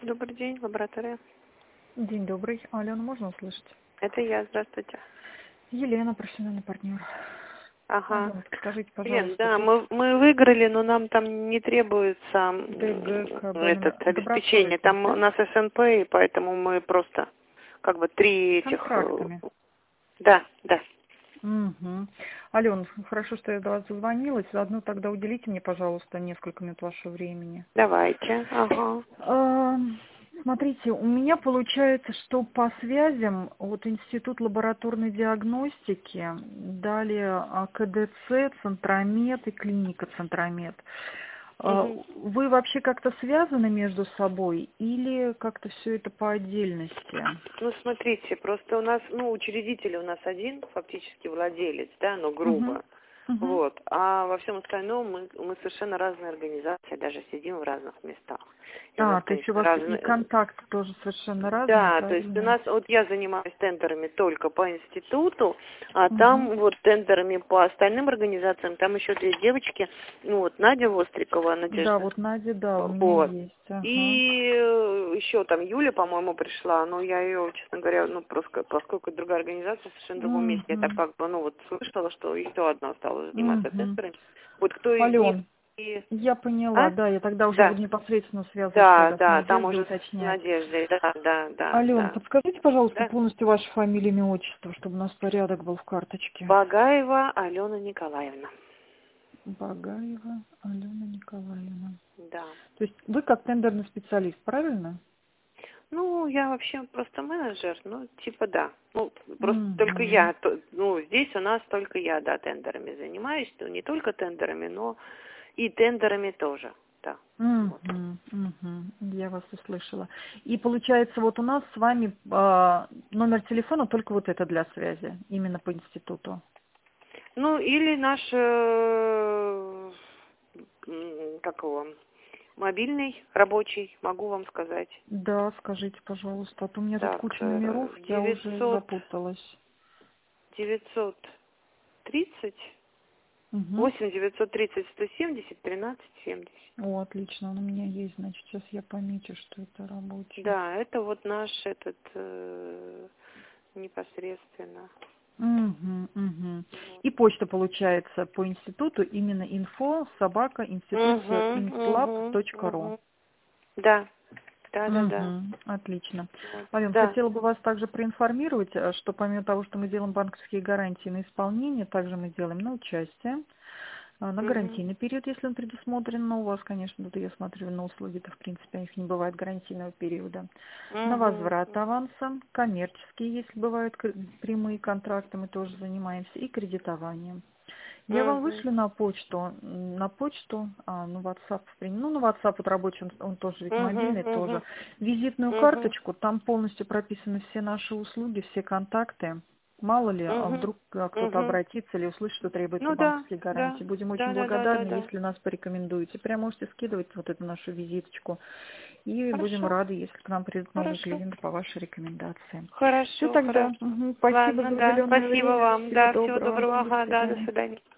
Добрый день, лаборатория. День добрый. Алену можно услышать? Это я, здравствуйте. Елена, профессиональный партнер. Ага. Алена, скажите, Лен, пожалуйста, да, тут мы выиграли, но нам там не требуется ДГКБ обеспечение. Там у добросовестность, нас СНП, и поэтому мы просто как бы три с этих... контрактами. Да, да. Угу. Алена, хорошо, что я до вас дозвонилась. Заодно тогда уделите мне, пожалуйста, несколько минут вашего времени. Давайте. Ага. Смотрите, у меня получается, что по связям вот Институт лабораторной диагностики, далее КДЦ, Центромед и клиника Центромед. Угу. Вы вообще как-то связаны между собой или как-то все это по отдельности? Ну, смотрите, просто у нас, учредитель у нас один, фактически владелец, да, но Угу. грубо. Угу. Вот. А во всем остальном мы совершенно разные организации, даже сидим в разных местах. И у нас, То есть у конечно, вас и разные... контакты тоже совершенно разные, Да, то есть у правильно? нас, вот я занимаюсь тендерами только по институту, а Угу. там вот тендерами по остальным организациям, там еще две девочки, Надя Вострикова, Да, Надежда, вот Надя, да, у меня вот. есть. Ага. И еще там Юля, по-моему, пришла, но я ее, честно говоря, просто поскольку другая организация в совершенно другом месте, я так Угу. как бы, слышала, что еще одна стала заниматься Угу. тендерами. Вот кто из них... Ален, я поняла, А? да, я тогда уже Да, буду непосредственно связываться да, тогда с да, там Надеждой, уже с уточнять. Надеждой, да, да, да, Ален, да. подскажите, пожалуйста, Да. полностью ваше фамилия, имя, отчество, чтобы у нас порядок был в карточке. Багаева Алена Николаевна. Багаева Алена Николаевна. Да. То есть вы как тендерный специалист, правильно? Я вообще просто менеджер, типа да. Просто только Угу. я, здесь у нас только я, да, тендерами занимаюсь, не только тендерами, но и тендерами тоже, да. Вот. Угу, угу. Я вас услышала. И получается, вот у нас с вами номер телефона только вот это для связи, именно по институту. Или наш, как его, мобильный, рабочий, могу вам сказать. Да, скажите, пожалуйста, а то у меня тут Так, куча номеров, я уже 900, запуталась. 930, Угу. 8 930 170 13 70. О, отлично, он у меня есть, значит, сейчас я помечу, что это рабочий. Да, это вот наш этот непосредственно. Угу, угу. Вот. И почта получается по институту именно info@institutsinflab.ru. Да, да, да, да. Угу, отлично. Вот. Ален, Да. хотела бы вас также проинформировать, что помимо того, что мы делаем банковские гарантии на исполнение, также мы делаем на участие, на Мгм. гарантийный период, если он предусмотрен, но у вас, конечно, тут я смотрю, на услуги-то, в принципе, их не бывает гарантийного периода. На Мгм. возврат аванса, коммерческие, если бывают прямые контракты, мы тоже занимаемся, и кредитованием. Я вам Мгм. вышлю на почту, на WhatsApp, на WhatsApp вот рабочий, он тоже ведь Мгм. мобильный тоже, Мгм. визитную Мгм. карточку, там полностью прописаны все наши услуги, все контакты. Мало ли, Мгм. вдруг кто-то Мгм. обратится или услышит, что требуется Да, банковские да, гарантии. Будем очень да, да, да, да, благодарны, да. если нас порекомендуете. Прям можете скидывать вот эту нашу визиточку. И будем Хорошо, рады, если к нам придут новые хорошо. клиенты по вашей рекомендации. Все Хорошо, тогда. хорошо. Спасибо Ладно, за да, уделенное спасибо время. вам. Всего Да, всего доброго. доброго. До Ага, да, до свидания. свидания.